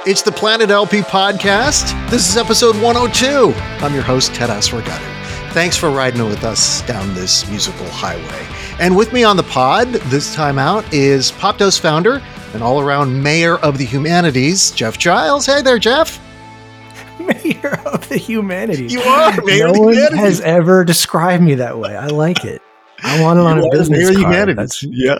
It's the Planet LP podcast. This is episode 102. I'm your host, Ted Asregadoo. Thanks for riding with us down this musical highway. And with me on the pod this time out is Popdose founder and all-around mayor of the humanities, Jeff Giles. Hey there, Jeff. Mayor of the humanities. You are mayor of the humanities. No one has ever described me that way. I like it. I want it on a business mayor of card. Humanities.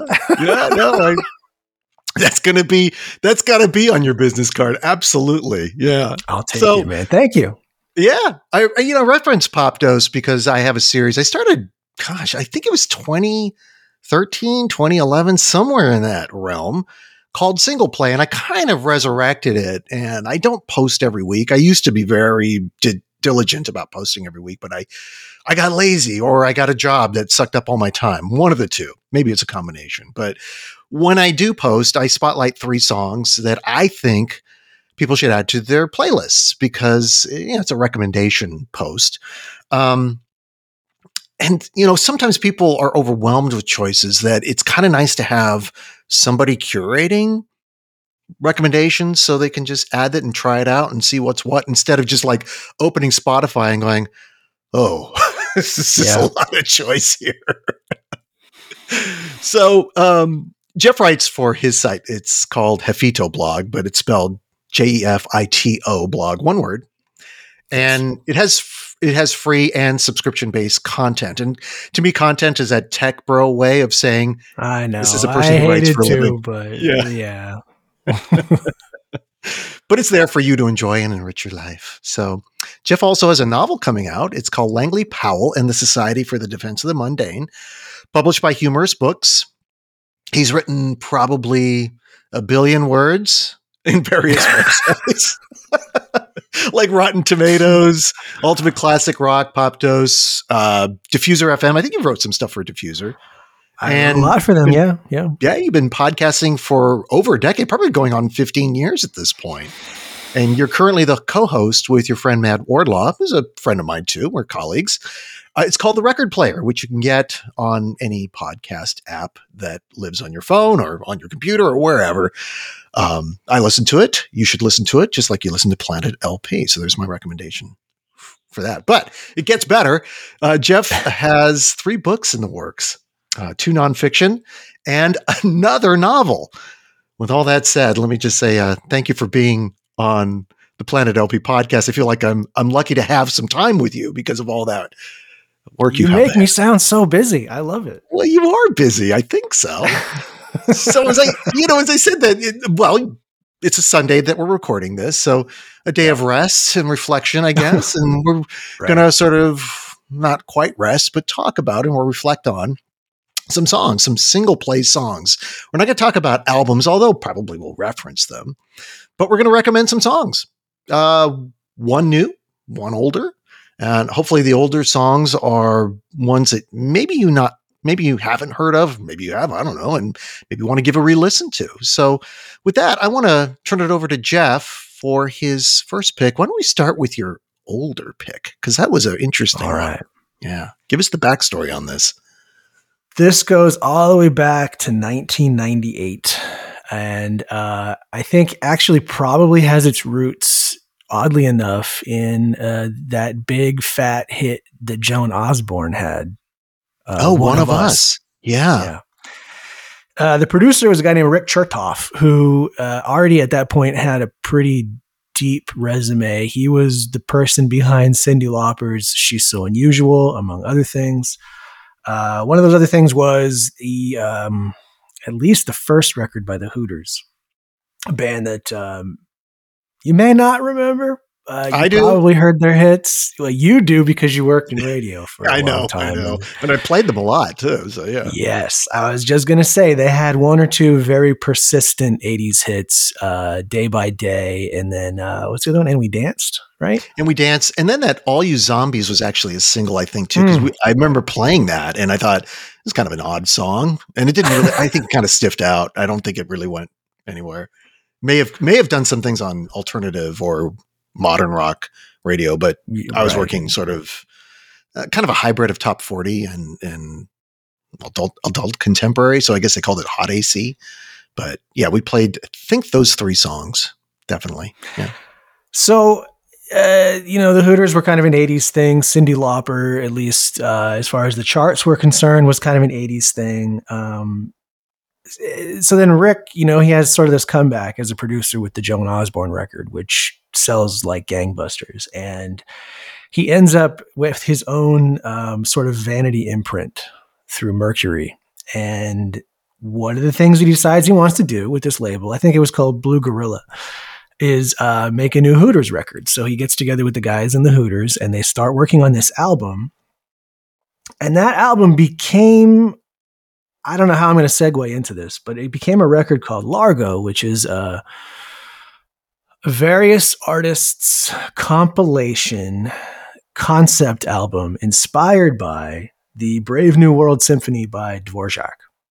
That's got to be on your business card. Absolutely. Yeah. I'll take it, man. Thank you. Yeah. I reference Popdose because I have a series. I started, I think it was 2013, 2011, somewhere in that realm, called Single Play. And I kind of resurrected it. And I don't post every week. I used to be very diligent about posting every week, but I got lazy or I got a job that sucked up all my time. One of the two. Maybe it's a combination. But when I do post, I spotlight 3 songs that I think people should add to their playlists because it's a recommendation post. And sometimes people are overwhelmed with choices that it's kind of nice to have somebody curating recommendations so they can just add it and try it out and see what's what instead of just like opening Spotify and going, oh, this is just a lot of choice here. So, Jeff writes for his site. It's called Jefito Blog, but it's spelled Jefito blog, one word. And it has free and subscription-based content. And to me, content is that tech bro way of saying, I know. This is a person who writes for a living. But yeah. But it's there for you to enjoy and enrich your life. So Jeff also has a novel coming out. It's called Langley Powell and the Society for the Defense of the Mundane, published by Humorous Books. He's written probably 1 billion words in various websites, like Rotten Tomatoes, Ultimate Classic Rock, Popdose, Diffuser FM. I think you wrote some stuff for Diffuser. And a lot for them, yeah. Yeah, you've been podcasting for over a decade, probably going on 15 years at this point. And you're currently the co-host with your friend Matt Wardlaw, who's a friend of mine too. We're colleagues. It's called The Record Player, which you can get on any podcast app that lives on your phone or on your computer or wherever. I listen to it. You should listen to it just like you listen to Planet LP. So there's my recommendation for that. But it gets better. Jeff has 3 books in the works, 2 nonfiction and another novel. With all that said, let me just say thank you for being on the Planet LP podcast. I feel like I'm lucky to have some time with you because of all that work you make me sound so busy. I love it. Well, you are busy. I think so. So as I said that, it's a Sunday that we're recording this. So a day of rest and reflection, I guess. And we're going to sort of not quite rest, but talk about and we'll reflect on some songs, some single play songs. We're not going to talk about albums, although probably we'll reference them, but we're going to recommend some songs. One new, one older. And hopefully the older songs are ones that maybe you haven't heard of, maybe you have, I don't know, and maybe you want to give a re-listen to. So with that, I want to turn it over to Jeff for his first pick. Why don't we start with your older pick? Because that was an interesting one. Right. Yeah. Give us the backstory on this. This goes all the way back to 1998. And I think actually probably has its roots, oddly enough, in that big fat hit that Joan Osborne had. One of Us. Yeah. The producer was a guy named Rick Chertoff, who already at that point had a pretty deep resume. He was the person behind Cyndi Lauper's She's So Unusual, among other things. One of those other things was at least the first record by the Hooters, a band that you may not remember. I do. Probably heard their hits. Well, you do because you worked in radio for a long time. I know. And I played them a lot too. So yeah. Yes. I was just going to say they had 1 or 2 very persistent 80s hits, Day by Day. And then what's the other one? And We Danced, right? And We Danced. And then that All You Zombies was actually a single, I think, too. Because I remember playing that and I thought it's kind of an odd song. And it didn't really, I think it kind of stiffed out. I don't think it really went anywhere. May have done some things on alternative or modern rock radio, but I was working sort of kind of a hybrid of top 40 and adult contemporary. So I guess they called it hot AC. But yeah, we played, I think, those 3 songs definitely. Yeah. So, the Hooters were kind of an 80s thing. Cyndi Lauper, at least as far as the charts were concerned, was kind of an 80s thing. So then Rick, he has sort of this comeback as a producer with the Joan Osborne record, which sells like gangbusters. And he ends up with his own sort of vanity imprint through Mercury. And one of the things he decides he wants to do with this label, I think it was called Blue Gorilla, is make a new Hooters record. So he gets together with the guys in the Hooters and they start working on this album. And that album became, I don't know how I'm going to segue into this, but it became a record called Largo, which is various artists' compilation concept album inspired by the Brave New World Symphony by Dvorak.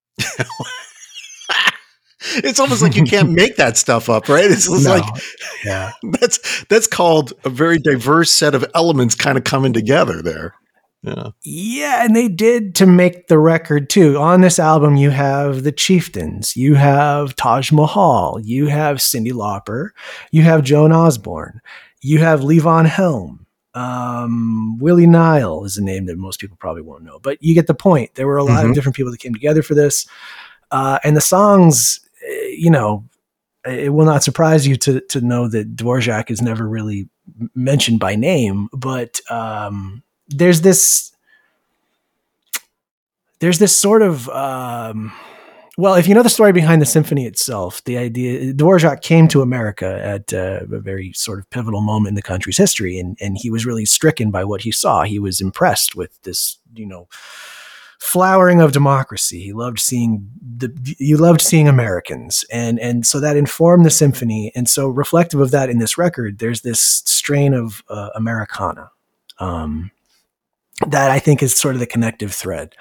It's almost like you can't make that stuff up, right? It's like, yeah, that's called a very diverse set of elements kind of coming together there. Yeah, and they did to make the record too. On this album, you have the Chieftains, you have Taj Mahal, you have Cyndi Lauper, you have Joan Osborne, you have Levon Helm. Willie Nile is a name that most people probably won't know, but you get the point. There were a lot of different people that came together for this. And the songs, it will not surprise you to know that Dvorak is never really mentioned by name, but there's this sort of, if you know the story behind the symphony itself, the idea, Dvorak came to America at a very sort of pivotal moment in the country's history. And he was really stricken by what he saw. He was impressed with this, flowering of democracy. He loved seeing Americans. And so that informed the symphony. And so reflective of that in this record, there's this strain of Americana that I think is sort of the connective thread.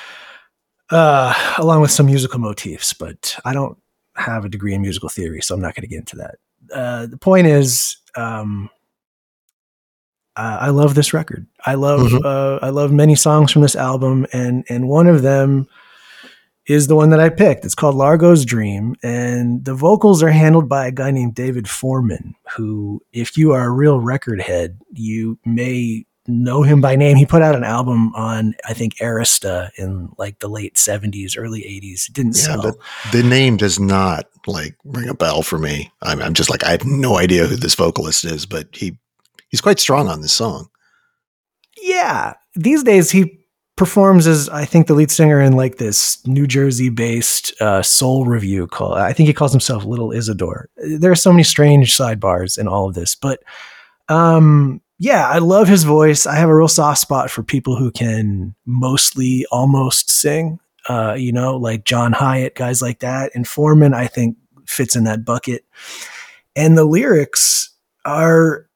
Along with some musical motifs, but I don't have a degree in musical theory, so I'm not going to get into that. The point is, I love this record. I love many songs from this album, and one of them is the one that I picked. It's called Largo's Dream, and the vocals are handled by a guy named David Foreman, who, if you are a real record head, you may know him by name. He put out an album on, I think, Arista in like the late 70s, early 80s. It didn't sell. The name does not like ring a bell for me. I'm just like, I have no idea who this vocalist is, but he's quite strong on this song. Yeah. These days he performs as, I think, the lead singer in like this New Jersey based soul review called, I think he calls himself Little Isidore. There are so many strange sidebars in all of this, but yeah, I love his voice. I have a real soft spot for people who can mostly almost sing, like John Hyatt, guys like that. And Foreman, I think, fits in that bucket. And the lyrics are,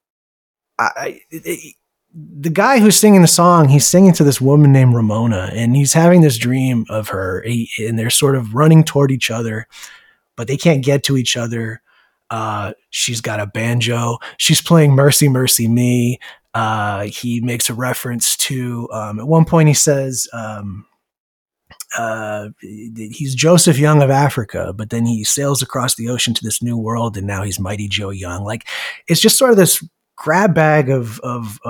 the guy who's singing the song, he's singing to this woman named Ramona, and he's having this dream of her, and they're sort of running toward each other, but they can't get to each other. She's got a banjo. She's playing Mercy, Mercy Me. He makes a reference to, at one point he says, he's Joseph Young of Africa, but then he sails across the ocean to this new world, and now he's Mighty Joe Young. Like, it's just sort of this grab bag of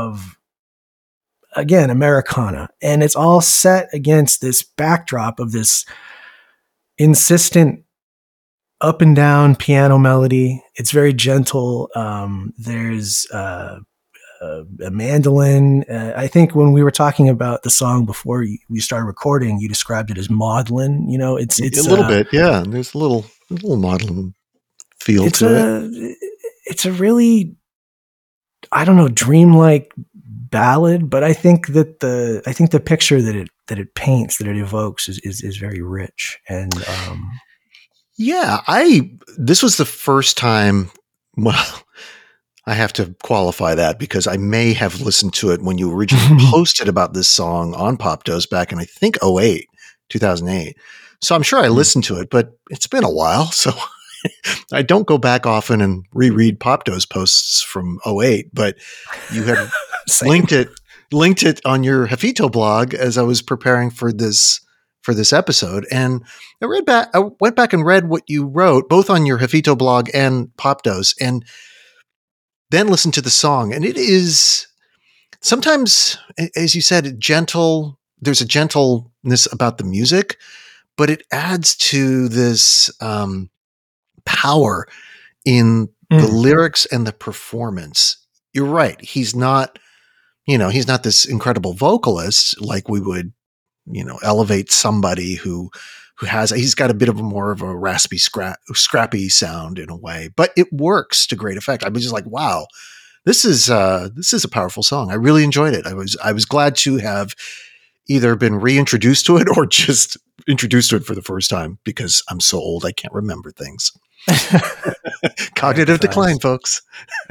again, Americana. And it's all set against this backdrop of this insistent up and down piano melody. It's very gentle. There's a mandolin. I think when we were talking about the song before we started recording, you described it as maudlin. It's a little bit, yeah. There's a little maudlin feel to it. It's a really, I don't know, dreamlike ballad, but I think that the picture that it paints, that it evokes, is very rich. And yeah, this was the first time, well, I have to qualify that because I may have listened to it when you originally posted about this song on Pop Dose back in, I think, 2008. So I'm sure I listened to it, but it's been a while. So I don't go back often and reread Pop Dose posts from 2008, but you had linked it on your Jefito blog as I was preparing for this for this episode, and I went back and read what you wrote, both on your Jefito blog and Pop Dose, and then listened to the song. And it is sometimes, as you said, gentle. There's a gentleness about the music, but it adds to this power in the lyrics and the performance. You're right. He's not this incredible vocalist like we would, elevate somebody who he's got a bit of more of a raspy, scrappy sound in a way, but it works to great effect. I was just like, wow, this is a powerful song. I really enjoyed it. I was glad to have either been reintroduced to it or just introduced to it for the first time, because I'm so old I can't remember things. Cognitive decline, folks.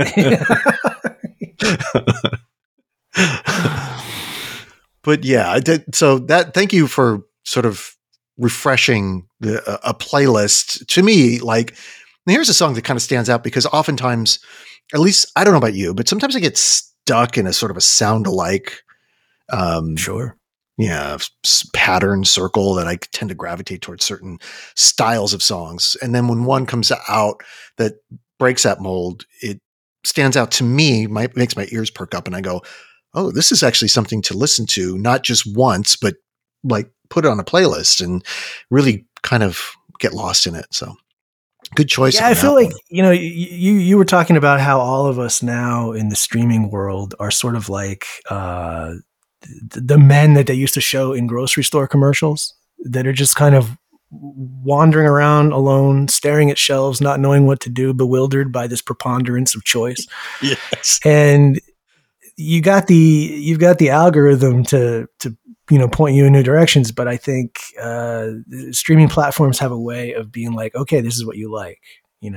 But yeah, I did. So thank you for sort of refreshing a playlist to me. Like, here's a song that kind of stands out because oftentimes, at least I don't know about you, but sometimes I get stuck in a sort of a sound alike. Sure. Yeah, pattern circle that I tend to gravitate towards certain styles of songs. And then when one comes out that breaks that mold, it stands out to me, makes my ears perk up, and I go, oh, this is actually something to listen to, not just once, but like put it on a playlist and really kind of get lost in it. So good choice. Yeah, I feel like, you were talking about how all of us now in the streaming world are sort of like the men that they used to show in grocery store commercials that are just kind of wandering around alone, staring at shelves, not knowing what to do, bewildered by this preponderance of choice. Yes. And you've got the algorithm to point you in new directions. But I think streaming platforms have a way of being like, okay, this is what you like. Do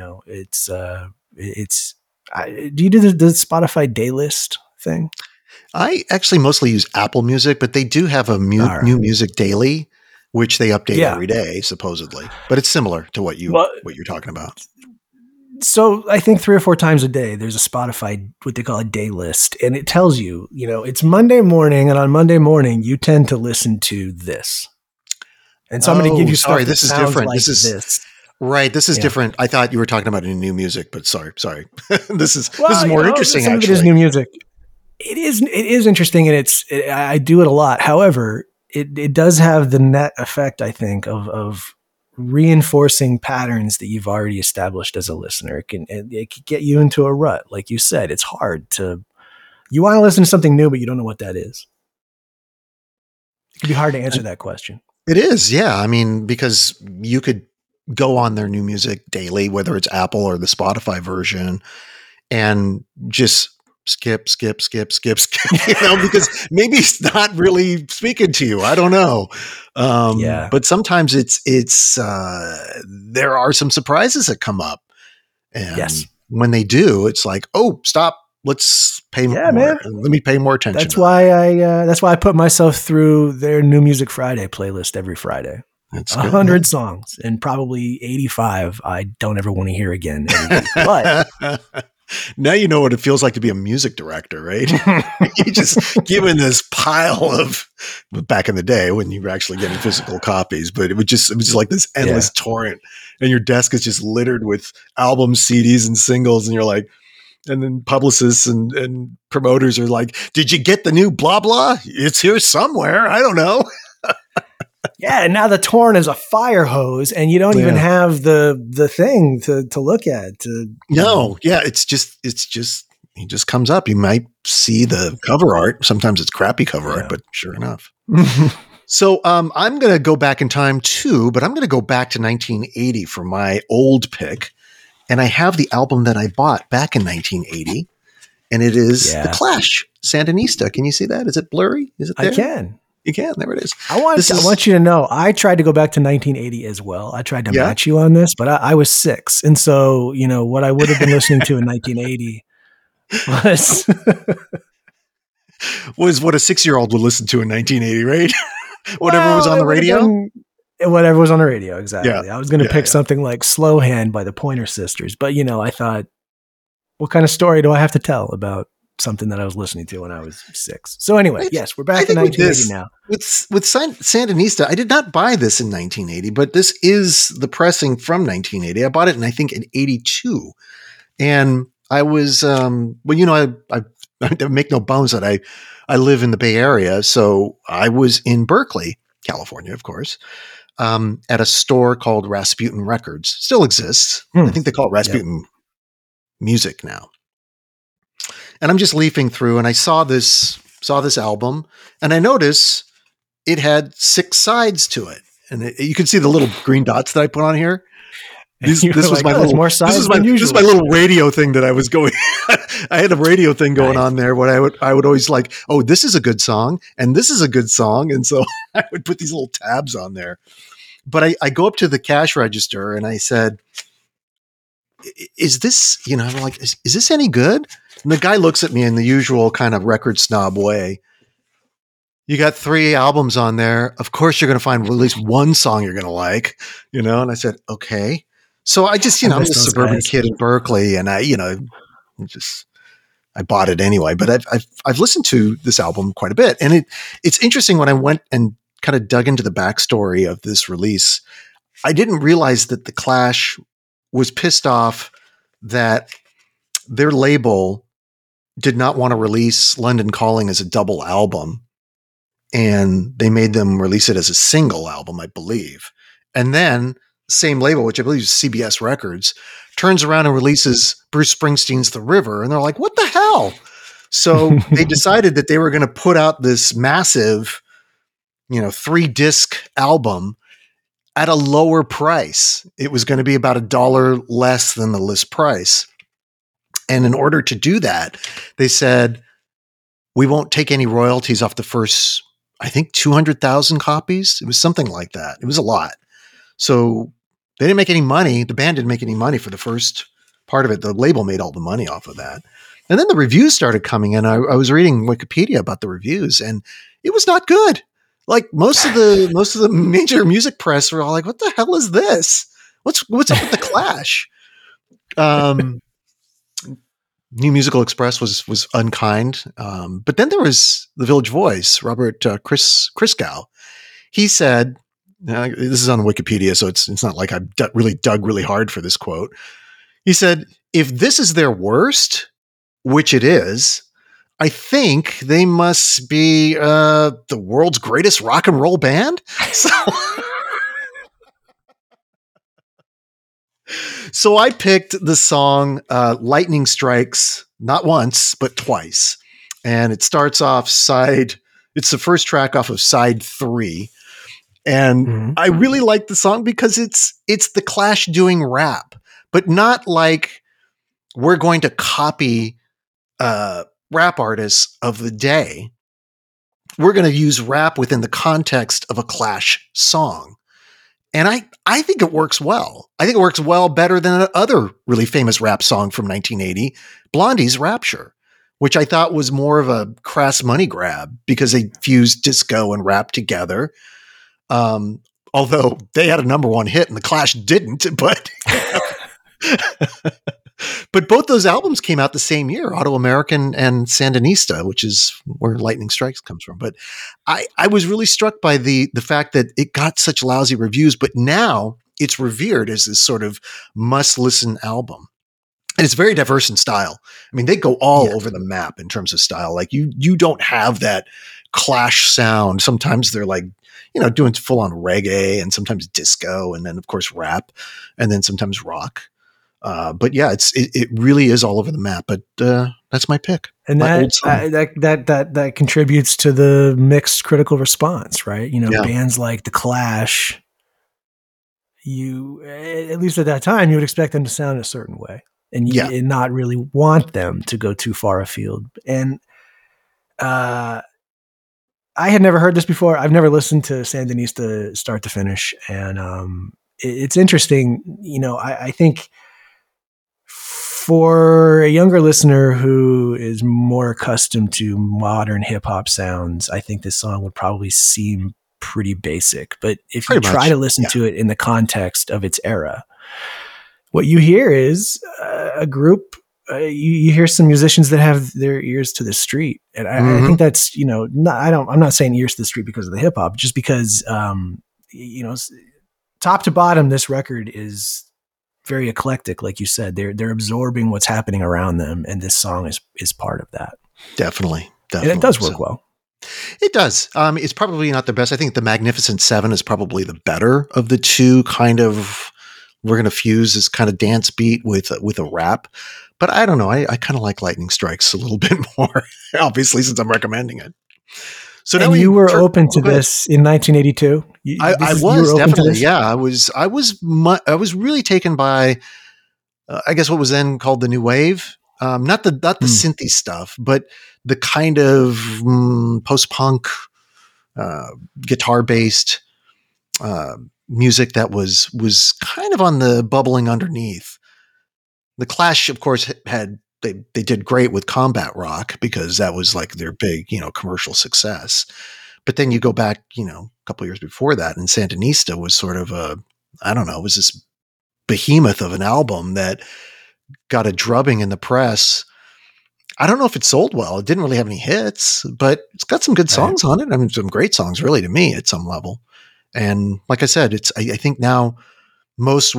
you do the Spotify day list thing? I actually mostly use Apple Music, but they do have a new music daily, which they update every day, supposedly. But it's similar to what you're talking about. So I think 3 or 4 times a day, there's a Spotify, what they call a day list. And it tells you, it's Monday morning. And on Monday morning, you tend to listen to this. And so I'm going to give you stuff this is different. Like this. Right. This is different. I thought you were talking about new music, but sorry. This is more interesting, some actually. Of it is new music. It is interesting, and I do it a lot. However, it does have the net effect, I think, of reinforcing patterns that you've already established as a listener. It can get you into a rut. Like you said, it's hard you want to listen to something new, but you don't know what that is. It can be hard to answer that question. It is. Yeah. I mean, because you could go on their new music daily, whether it's Apple or the Spotify version, and just skip, because maybe it's not really speaking to you. I don't know. But sometimes it's there are some surprises that come up. And when they do, it's like, oh, stop. Let's pay more. Man. Let me pay more attention. That's why I put myself through their New Music Friday playlist every Friday. That's 100 songs, and probably 85 I don't ever want to hear again. But now you know what it feels like to be a music director, right? You just given this pile of, back in the day when you were actually getting physical copies, but it was just like this endless torrent, and your desk is just littered with albums, CDs, and singles, and you're like, and then publicists and promoters are like, "Did you get the new blah blah? It's here somewhere. I don't know." Yeah, and now the torrent is a fire hose, and you don't even have the thing to look at. It's just he just comes up. You might see the cover art. Sometimes it's crappy cover art, but sure enough. So I'm going to go back in time too, but I'm going to go back to 1980 for my old pick, and I have the album that I bought back in 1980, and it is The Clash, Sandinista. Can you see that? Is it blurry? Is it there? I can. You can. There it is. I want you to know, I tried to go back to 1980 as well. I tried to match you on this, but I was 6. And so, what I would have been listening to in 1980 was what a 6-year-old would listen to in 1980, right? Whatever was on the radio? Whatever was on the radio, exactly. Yeah. I was going to pick something like Slow Hand by the Pointer Sisters. But, I thought, what kind of story do I have to tell about something that I was listening to when I was 6. So anyway, yes, we're back in 1980 now. With Sandinista, I did not buy this in 1980, but this is the pressing from 1980. I bought it in, I think, in 82. And I was, well, you know, I make no bones that I live in the Bay Area. So I was in Berkeley, California, of course, at a store called Rasputin Records. Still exists. I think they call it Rasputin Music now. And I'm just leafing through, and I saw this album, and I noticed it had 6 sides to it, and you can see the little green dots that I put on here. This was my little radio thing that I was going. I had a radio thing going on there. What I would always like. Oh, this is a good song, and this is a good song, and so I would put these little tabs on there. But I go up to the cash register and I said, "Is this? You know, I'm like, is this any good?" And the guy looks at me in the usual kind of record snob way. You got 3 albums on there. Of course, you're going to find at least one song you're going to like, you know? And I said, okay. So I just, you know, I'm a suburban kid in Berkeley, and I bought it anyway. But I've listened to this album quite a bit. And it's interesting when I went and kind of dug into the backstory of this release. I didn't realize that the Clash was pissed off that their label did not want to release London Calling as a double album, and they made them release it as a single album, I believe. And then same label, which I believe is CBS Records, turns around and releases Bruce Springsteen's The River, and they're like, what the hell? So they decided that they were going to put out this massive, 3-disc album at a lower price. It was going to be about $1 less than the list price. And in order to do that, they said, we won't take any royalties off the first, I think, 200,000 copies. It was something like that. It was a lot. So they didn't make any money. The band didn't make any money for the first part of it. The label made all the money off of that. And then the reviews started coming in. I was reading Wikipedia about the reviews, and it was not good. Like most of the major music press were all like, what the hell is this? What's up with the Clash? New Musical Express was unkind. But then there was the Village Voice, Robert Christgau. He said, this is on Wikipedia, so it's not like I really dug really hard for this quote. He said, if this is their worst, which it is, I think they must be the world's greatest rock and roll band. So I picked the song Lightning Strikes, not once, but twice. And it starts off it's the first track off of side 3. And I really like the song because it's the Clash doing rap, but not like we're going to copy rap artists of the day. We're going to use rap within the context of a Clash song. And I think it works well. I think it works well better than another really famous rap song from 1980, Blondie's Rapture, which I thought was more of a crass money grab because they fused disco and rap together. Although they had a number 1 hit and the Clash didn't, but but both those albums came out the same year, Auto-American and Sandinista, which is where Lightning Strikes comes from. But I was really struck by the fact that it got such lousy reviews, but now it's revered as this sort of must-listen album. And it's very diverse in style. I mean, they go all over the map in terms of style. Like you don't have that Clash sound. Sometimes they're like, doing full on reggae, and sometimes disco, and then of course rap, and then sometimes rock. But yeah, it really is all over the map. But that's my pick. And that contributes to the mixed critical response, right? Bands like the Clash, you, at least at that time, you would expect them to sound a certain way, and and not really want them to go too far afield. And I had never heard this before. I've never listened to Sandinista start to finish. And it's interesting. I think for a younger listener who is more accustomed to modern hip hop sounds, I think this song would probably seem pretty basic. But if you try to listen to it in the context of its era, what you hear is a group you hear some musicians that have their ears to the street, and I think that's I'm not saying ears to the street because of the hip hop, just because top to bottom, this record is very eclectic, like you said. They're absorbing what's happening around them, and this song is part of that. Definitely. And it does work well. It does. It's probably not the best. I think the Magnificent Seven is probably the better of the two. Kind of, we're going to fuse this kind of dance beat with a rap. But I don't know. I kind of like Lightning Strikes a little bit more, obviously, since I'm recommending it. So and you were open to this in 1982. I was definitely, yeah. I was really taken by, I guess, what was then called the new wave. Not the synthy stuff, but the kind of post-punk, guitar-based music that was kind of on the bubbling underneath. The Clash, of course, they did great with Combat Rock because that was like their big, commercial success. But then you go back, a couple of years before that, and Sandinista was sort of it was this behemoth of an album that got a drubbing in the press. I don't know if it sold well. It didn't really have any hits, but it's got some good songs on it. I mean, some great songs, really, to me at some level. And like I said, I think now most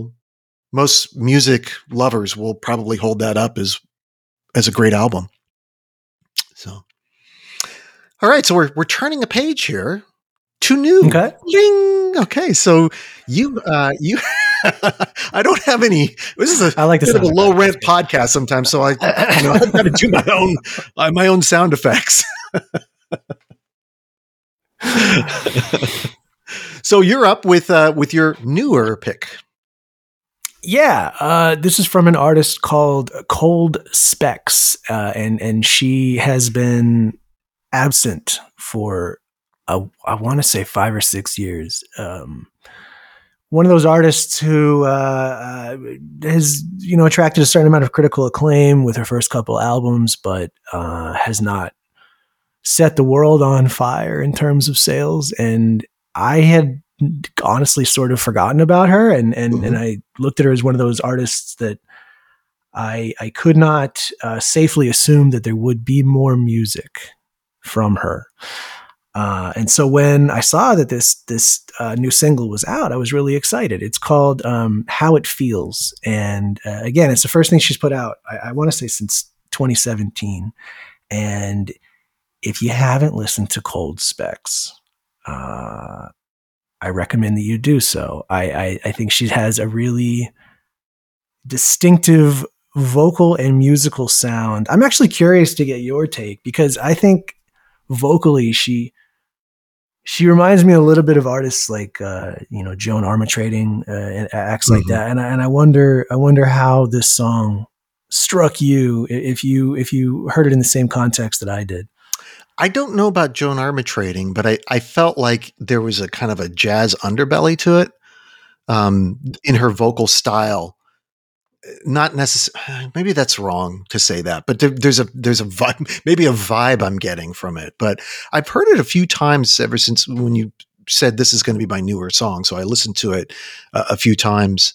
music lovers will probably hold that up as a great album. So, all right. So we're turning a page here to new. Okay. Ding. Okay. So you I don't have any. This is I like bit of a low rent podcast sometimes, so I've got to do my own sound effects. So you're up with your newer pick. Yeah, this is from an artist called Cold Specs, and she has been absent for I want to say 5 or 6 years. One of those artists who has attracted a certain amount of critical acclaim with her first couple albums, but has not set the world on fire in terms of sales. And I had honestly sort of forgotten about her, and I looked at her as one of those artists that I could not safely assume that there would be more music from her. And so when I saw that this new single was out, I was really excited. It's called How It Feels. And again, it's the first thing she's put out, I want to say since 2017. And if you haven't listened to Cold Specs, I recommend that you do so. I think she has a really distinctive vocal and musical sound. I'm actually curious to get your take, because I think vocally she reminds me a little bit of artists like Joan Armatrading and acts like that. And I wonder how this song struck you if you heard it in the same context that I did. I don't know about Joan Armatrading, but I felt like there was a kind of a jazz underbelly to it in her vocal style. Not necessarily, maybe that's wrong to say that, but there's a vibe, maybe a vibe I'm getting from it. But I've heard it a few times ever since when you said this is going to be my newer song. So I listened to it a few times.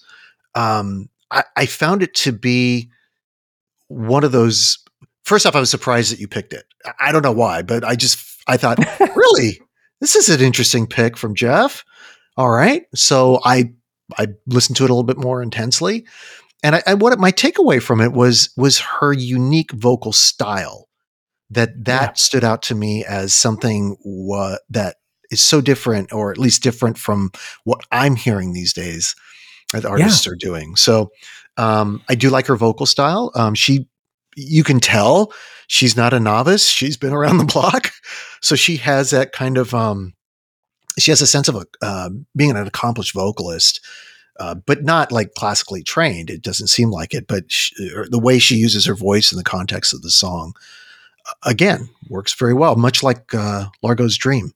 I found it to be one of those. First off, I was surprised that you picked it. I don't know why, but I thought, really, this is an interesting pick from Jeff. All right. So I listened to it a little bit more intensely. And what my takeaway from it was her unique vocal style that stood out to me as something that is so different, or at least different from what I'm hearing these days that artists are doing. So I do like her vocal style. You can tell she's not a novice. She's been around the block. So she has that kind of, she has a sense of being an accomplished vocalist. But not like classically trained. It doesn't seem like it, but the way she uses her voice in the context of the song, again, works very well. Much like Largo's Dream,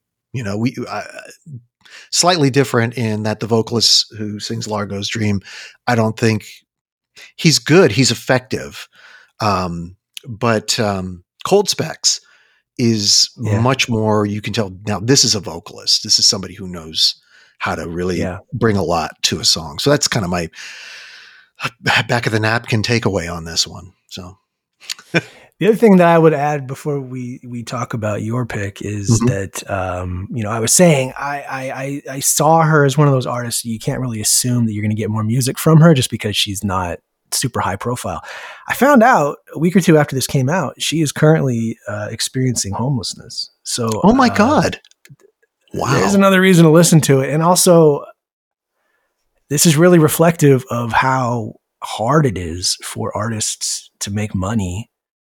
slightly different in that the vocalist who sings Largo's Dream, I don't think he's good. He's effective. But Cold Specs is much more, you can tell now this is a vocalist. This is somebody who knows how to really bring a lot to a song. So that's kind of back of the napkin takeaway on this one. So the other thing that I would add before we talk about your pick is that I was saying I saw her as one of those artists you can't really assume that you're going to get more music from her just because she's not super high profile. I found out a week or two after this came out, she is currently experiencing homelessness. So, oh my God. Wow. There's another reason to listen to it. And also, this is really reflective of how hard it is for artists to make money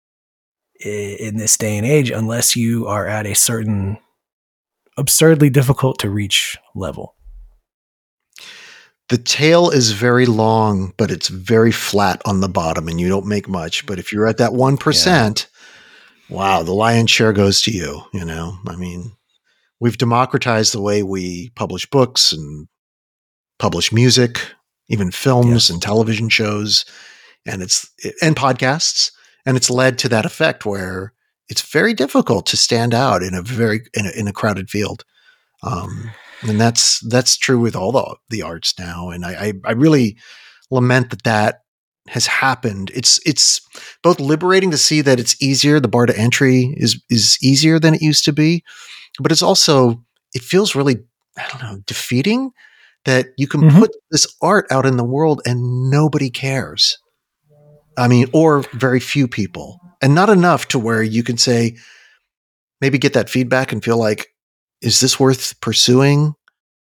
in this day and age, unless you are at a certain absurdly difficult to reach level. The tail is very long, but it's very flat on the bottom and you don't make much. But if you're at that 1%, wow, the lion's share goes to you. I mean, we've democratized the way we publish books and publish music, even films and television shows, and podcasts. And it's led to that effect where it's very difficult to stand out in a crowded field. And that's true with all the arts now. And I really lament that has happened. It's both liberating to see that it's easier. The bar to entry is easier than it used to be, but it's also, it feels really, I don't know, defeating that you can put this art out in the world and nobody cares. I mean, or very few people, and not enough to where you can say, maybe get that feedback and feel like, is this worth pursuing?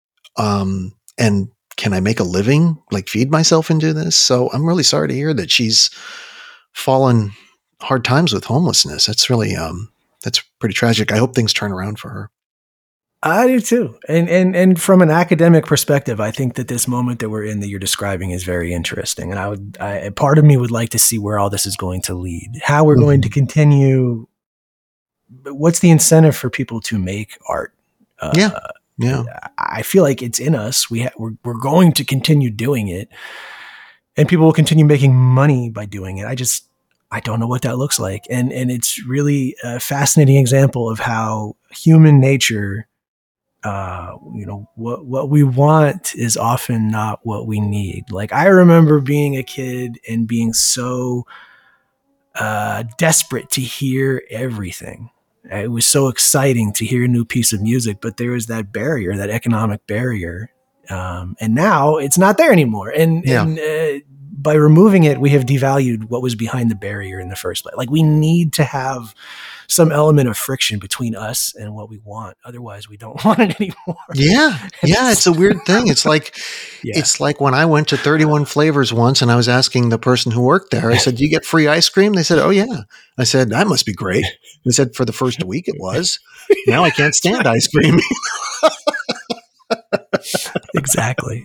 And can I make a living, like feed myself and do this? So I'm really sorry to hear that she's fallen hard times with homelessness. That's really, that's pretty tragic. I hope things turn around for her. I do too. And from an academic perspective, I think that this moment that we're in that you're describing is very interesting. And part of me would like to see where all this is going to lead, how we're going to continue. What's the incentive for people to make art? Yeah. I feel like it's in us. We're going to continue doing it, and people will continue making money by doing it. I don't know what that looks like. And it's really a fascinating example of how human nature, what we want is often not what we need. Like, I remember being a kid and being so desperate to hear everything. It was so exciting to hear a new piece of music, but there was that barrier, that economic barrier. And now it's not there anymore. And by removing it, we have devalued what was behind the barrier in the first place. Like, we need to have some element of friction between us and what we want. Otherwise, we don't want it anymore. Yeah. It's a weird thing. It's like, it's like when I went to 31 Flavors once and I was asking the person who worked there, I said, do you get free ice cream? They said, oh yeah. I said, that must be great. They said, for the first week it was. Now I can't stand ice cream. Exactly.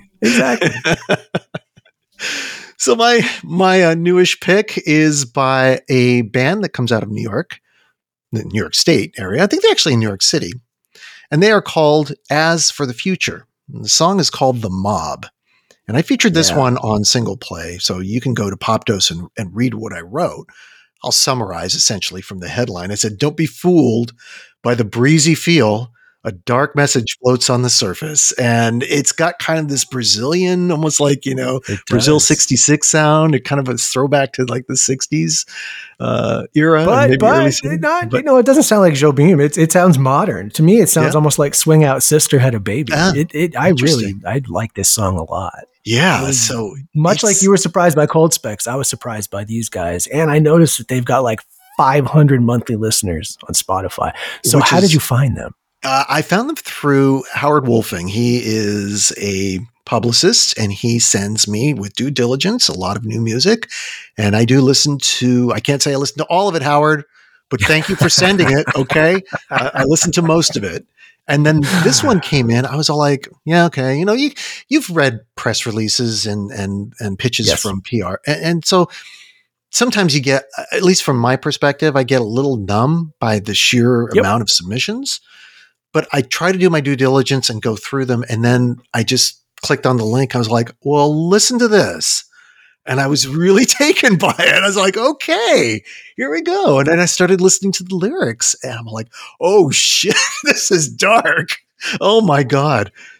So my newish pick is by a band that comes out of New York, the New York State area. I think they're actually in New York City. And they are called As for the Future. And the song is called The Mob. And I featured this one on Single Play. So you can go to Popdose and read what I wrote. I'll summarize essentially from the headline. I said, don't be fooled by the breezy feel. A dark message floats on the surface, and it's got kind of this Brazilian, almost like, Brazil 66 sound. It kind of a throwback to like the 60s era. But it doesn't sound like Jobim. It sounds modern. To me, it sounds almost like Swing Out Sister Had a Baby. I like this song a lot. Yeah. So much like you were surprised by Cold Specs, I was surprised by these guys. And I noticed that they've got like 500 monthly listeners on Spotify. So how did you find them? I found them through Howard Wolfing. He is a publicist and he sends me with due diligence a lot of new music. And I do I can't say I listen to all of it, Howard, but thank you for sending it. Okay. I listened to most of it. And then this one came in. I was all like, yeah, okay. You've read press releases and pitches from PR. And so sometimes you get, at least from my perspective, I get a little numb by the sheer amount of submissions. But I try to do my due diligence and go through them. And then I just clicked on the link. I was like, well, listen to this. And I was really taken by it. I was like, okay, here we go. And then I started listening to the lyrics and I'm like, oh shit, this is dark. Oh my God.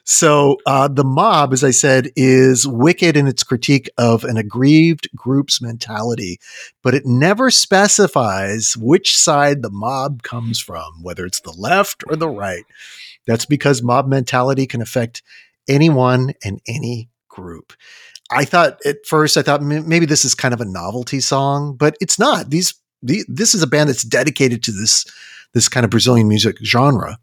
So the Mob, as I said, is wicked in its critique of an aggrieved group's mentality, but it never specifies which side the mob comes from, whether it's the left or the right. That's because mob mentality can affect anyone and any group. I thought at first, maybe this is kind of a novelty song, but it's not. This is a band that's dedicated to this kind of Brazilian music genre.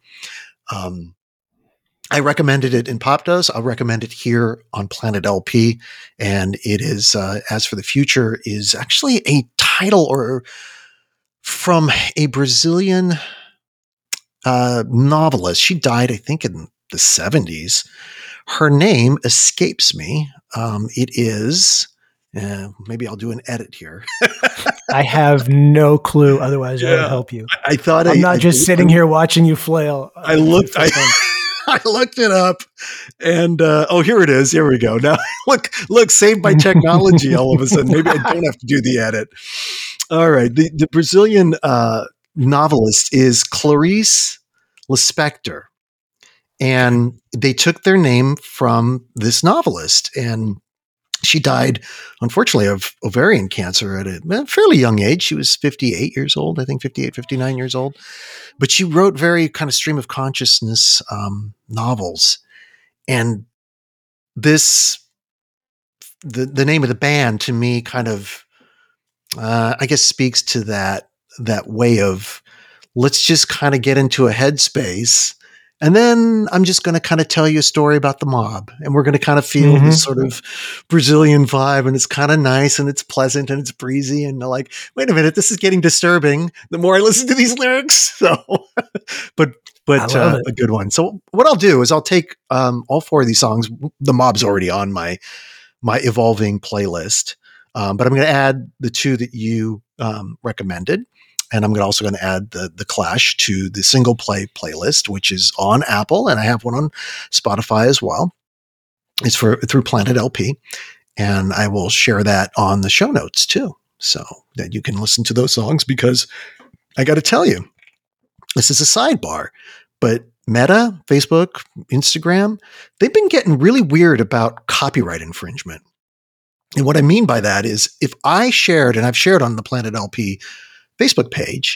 I recommended it in Pop Does. I'll recommend it here on Planet LP. And it is, As for the Future, is actually a title or from a Brazilian novelist. She died, I think, in the 70s. Her name escapes me. It is, maybe I'll do an edit here. I have no clue. Otherwise, I would help you. I thought I'm not just sitting here watching you flail. I looked it up, and here it is. Here we go. Now look, saved by technology. All of a sudden, maybe I don't have to do the edit. All right, the Brazilian novelist is Clarice Lispector, and they took their name from this novelist, and she died, unfortunately, of ovarian cancer at a fairly young age. She was 58 years old, I think 58, 59 years old. But she wrote very kind of stream of consciousness novels. And the name of the band to me kind of, I guess, speaks to that way of, let's just kind of get into a headspace. And then I'm just going to kind of tell you a story about the mob, and we're going to kind of feel this sort of Brazilian vibe, and it's kind of nice and it's pleasant and it's breezy. And like, wait a minute, this is getting disturbing the more I listen to these lyrics. So, but a good one. So what I'll do is I'll take all four of these songs. The Mob's already on my evolving playlist, but I'm going to add the two that you recommended. And I'm also going to add the Clash to the single play playlist, which is on Apple, and I have one on Spotify as well. It's through Planet LP, and I will share that on the show notes too, so that you can listen to those songs. Because I got to tell you, this is a sidebar, but Meta, Facebook, Instagram, they've been getting really weird about copyright infringement. And what I mean by that is, if I shared, and I've shared on the Planet LP Facebook page,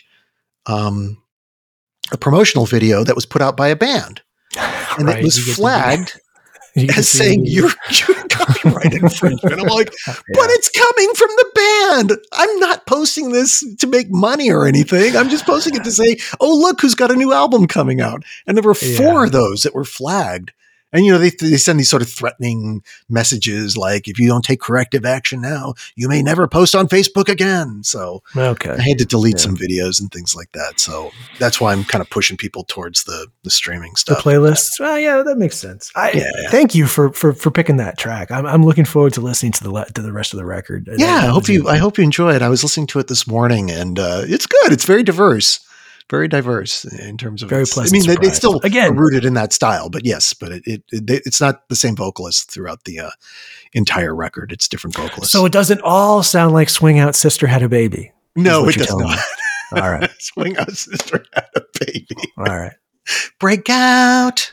a promotional video that was put out by a band, and it was flagged as saying you're copyright infringement. I'm like, but it's coming from the band. I'm not posting this to make money or anything. I'm just posting it to say, oh, look who's got a new album coming out. And there were four of those that were flagged. And, they send these sort of threatening messages like, if you don't take corrective action now, you may never post on Facebook again. So I had to delete some videos and things like that. So that's why I'm kind of pushing people towards the streaming stuff. The playlists. Well, yeah, that makes sense. Thank you for picking that track. I'm looking forward to listening to the rest of the record. Yeah, I hope you enjoy it. I was listening to it this morning, and it's good. It's very diverse. Very diverse in terms of very pleasant. I mean, they still are rooted in that style, but yes, but it's not the same vocalist throughout the entire record. It's different vocalists. So it doesn't all sound like Swing Out Sister Had a Baby. No, it does not. All right. Swing Out Sister Had a Baby. All right. Break out.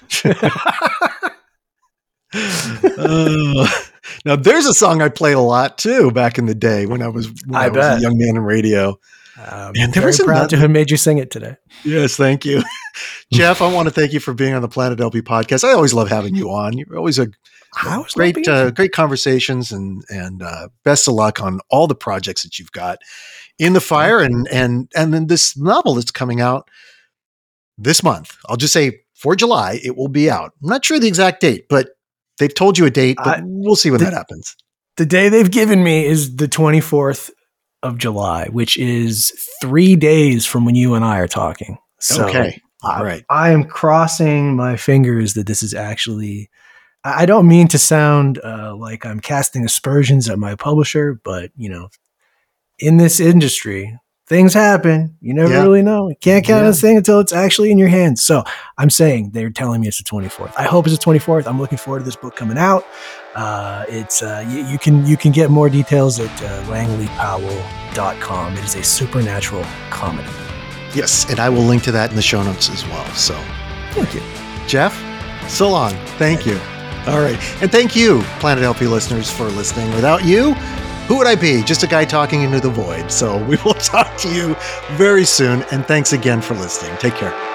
Now there's a song I played a lot too back in the day when I was a young man in radio. And very proud to have made you sing it today. Yes, thank you. Jeff, I want to thank you for being on the Planet LP podcast. I always love having you on. You're always great conversations, and best of luck on all the projects that you've got in the fire, and then this novel that's coming out this month. I'll just say for July, it will be out. I'm not sure the exact date, but they've told you a date, but we'll see when that happens. The day they've given me is the 24th of July, which is 3 days from when you and I are talking. So okay. All right. I am crossing my fingers that this is actually, I don't mean to sound like I'm casting aspersions at my publisher, but in this industry, things happen. You never really know. You can't count on this thing until it's actually in your hands. So I'm saying they're telling me it's the 24th. I hope it's the 24th. I'm looking forward to this book coming out. It's you can get more details at langleypowell.com. It is a supernatural comedy. Yes, and I will link to that in the show notes as well. So thank you, Jeff. So long. Thank you. All right. And thank you, Planet LP listeners, for listening. Without you, who would I be? Just a guy talking into the void. So we will talk to you very soon. And thanks again for listening. Take care.